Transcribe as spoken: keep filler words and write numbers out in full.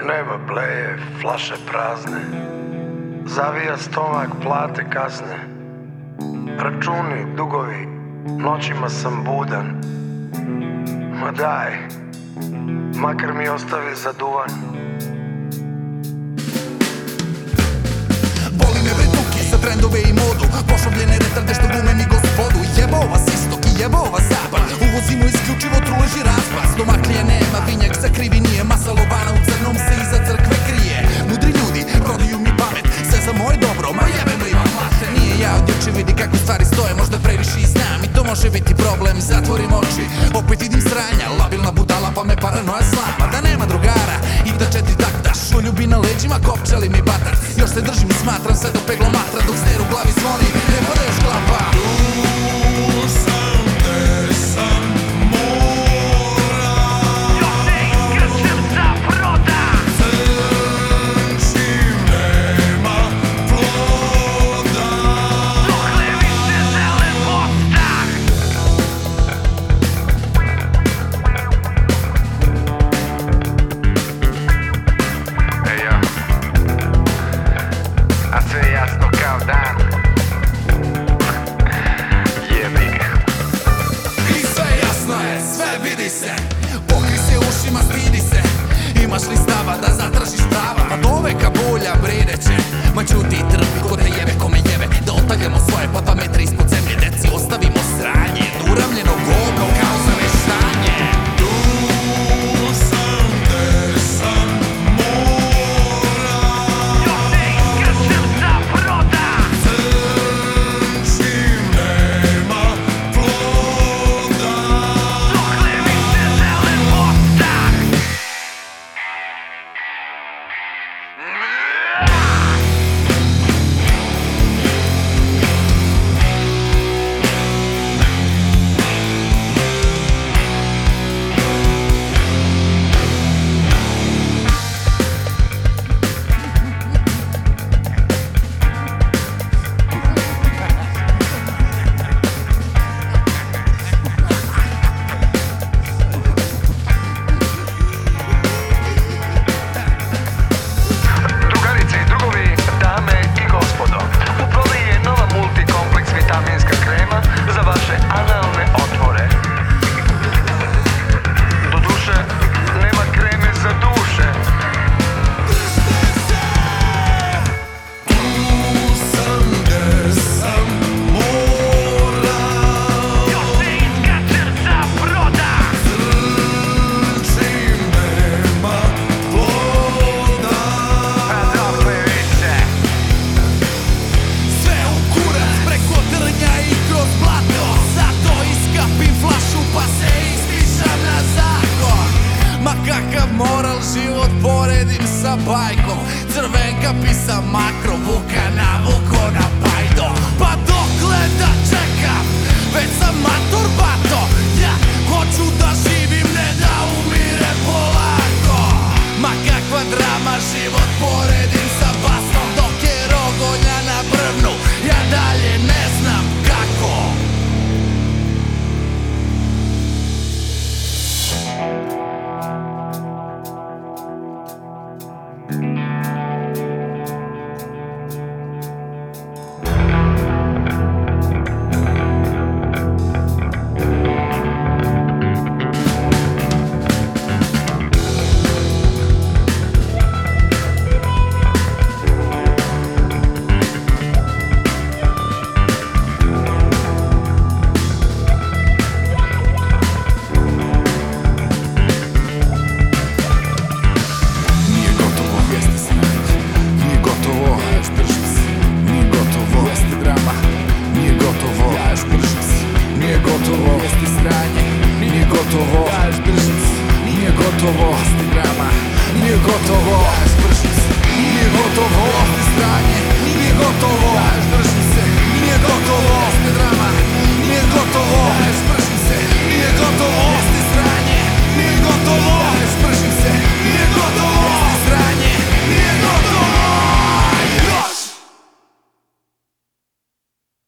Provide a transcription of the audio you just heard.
Nema bleje, flaše prazne, zavija stomak, plate kasne, računi, dugovi, noćima sam budan. Ma daj, makar mi ostavi za duvan. Boli me bre tuki za trendove i modu, pošavljene retarde što glume mi gospodu. Jebao vas istok i jebao vas zapad, uvozimo isključivo truleži razpad. Stomaklije nema, vinjak sakrivi nije, masa lovana u crnom se iza crkve krije. Mudri ljudi prodaju mi pamet, sve za moje dobro, ma jebem li vam mate. Nije ja od juče, vidi kako stvari stoje, možda previše i znam i to može biti problem. Zatvorim oči, opet vidim sranja, labilna budala pa me paranoja slama. Da nema drugara i da četiri takta, šuljubi na leđima, kopčali mi batar. Još se držim i smatram sve do peglo matra, dok ster u glavi zvoni, ne pada još klapa. Tu sam, gde sam mora, još se iskrčem za broda, crnčim nema ploda, dokle više zelen mostak. Ej ja, a sve je jasno kao dan. Jebi ga. i sve jasno je, sve vidi se. Pokri se ušima, stidi se. Imaš li stava da zatražiš prava? Pa do veka bulja brineće. Ma ćuti i trpi ko te jebe, kome jebe. Da otaljamo svoje pa dva metra ispod zemlje. Deci ostavimo sranje, uramljeno govno kao za veštanje. Tu sam, gde sam mora, Još se iskrčem za broda, crnčim nema ploda, dokle više zelen mostak. Drugarice i drugovi, dame i gospodo, u prodaji je nova multikompleks vitaminska krema za vaše analne otvore. Doduše, nema kreme za duše. tu sam, gde sam mora, Još se iskrčem za broda, crnčim nema ploda. A dokle više? Sve u kurac preko trnja i kroz blato, zato iskapim flašu pa se ispišam na zakon. Ma kakav moral, život poredim sa bajkom. Crvenka pisa makro, vuka navuko na pajdo. Pa dokle da čekam, već sam mator bato. Ja hoću da živim, ne da umirem polako. Ma kakva drama, život poredim sa basnom. Dok je rogonja na brvnu, ja dalje ne znam kako. Nije gotovo, jeste sranje. Nije gotovo, ja još držim se. Nije gotovo, jeste drama. Nije gotovo, ja još držim se. Nije gotovo, jeste sranje. Nije gotovo, ja još držim se. Nije gotovo, jeste drama. Nije gotovo, ja još držim se. Nije gotovo, jeste sranje. Nije gotovo, ja još držim se. Nije gotovo, jeste drama. Nije gotovo, ja još držim se. Nije gotovo, jeste sranje. Nije gotovo, ja još držim se.